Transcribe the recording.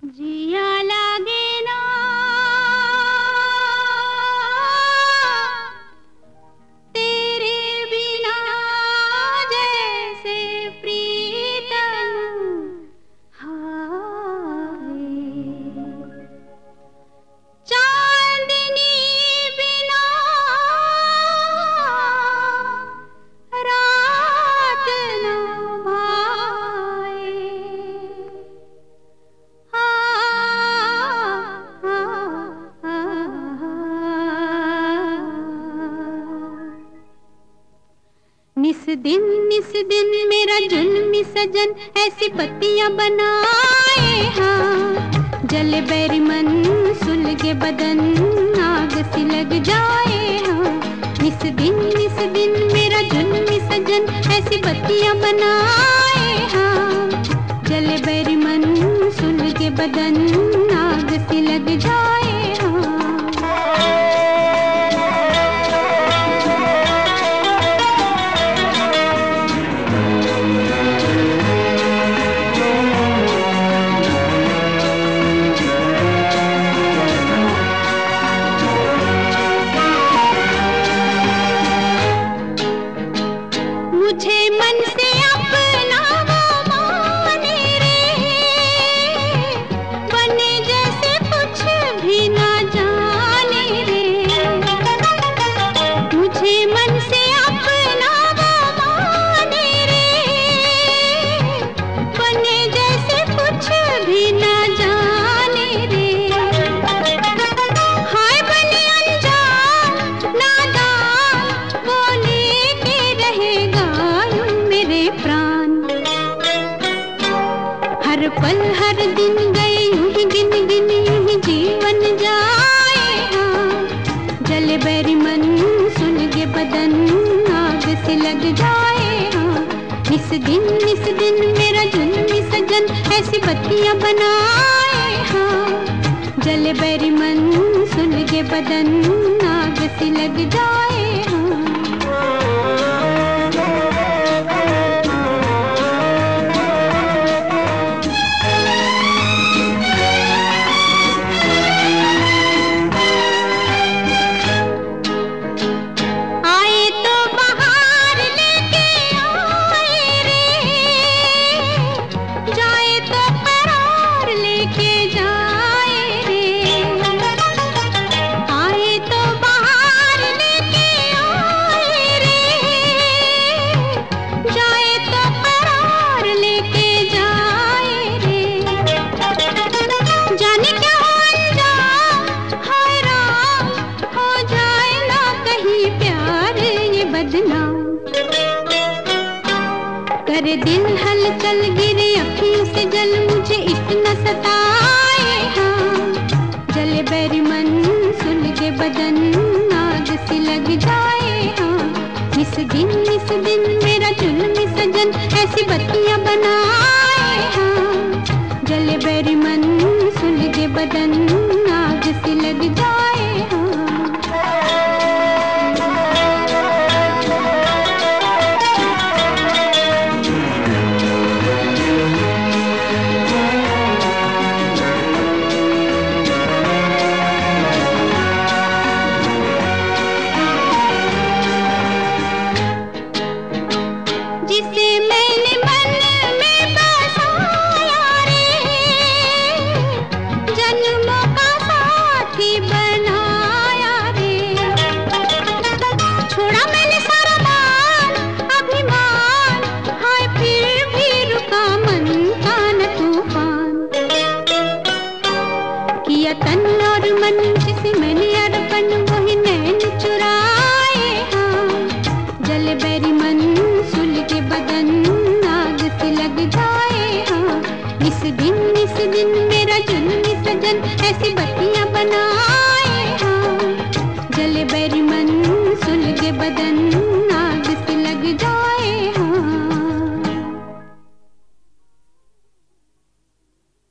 जिया लागे ना तेरे बिना, जैसे प्रीतम हाय। चांदनी बिना रात न भाए। निस दिन मेरा जुल्मी सजन ऐसी पत्तियां बनाए। हाँ, जले बैरी मन सुलगे बदन, आग सी लग जाए। हाँ, निस दिन मेरा जुल्मी सजन ऐसी पत्तियां बनाए। हाँ, जले बैरी मन सुलगे बदन, आग सी लग जाए। मुझे मन से अपना वो माने रे, बने जैसे कुछ भी ना जाने रे। मुझे मन से अपना वो माने रे, बने जैसे कुछ भी ना जाने रे। हाय बने अनजान नादान, वो लेके रहेगा मेरे प्राण। हर पल हर दिन गए यूं ही गिन गिन, यूं ही जीवन जाए। हाँ, जले बैरी मन सुलगे बदन, आग से लग जाए। हाँ, निस दिन मेरा जुल्मी सजन ऐसी बत्तियां बनाए। हाँ, जले बैरी मन सुलगे बदन, आग से लग जाए। करे दिल हलचल, गिरे अखियों से जल, मुझे इतना सताए। हाँ, जले बैरी मन सुलगे बदन, आग सी लग जाए। हाँ, निस दिन मेरा जुल्मी सजन ऐसी बत्तियां बनाए। हाँ, जले बैरी मन सुलगे बदन, आग सी लग जाए। हाँ।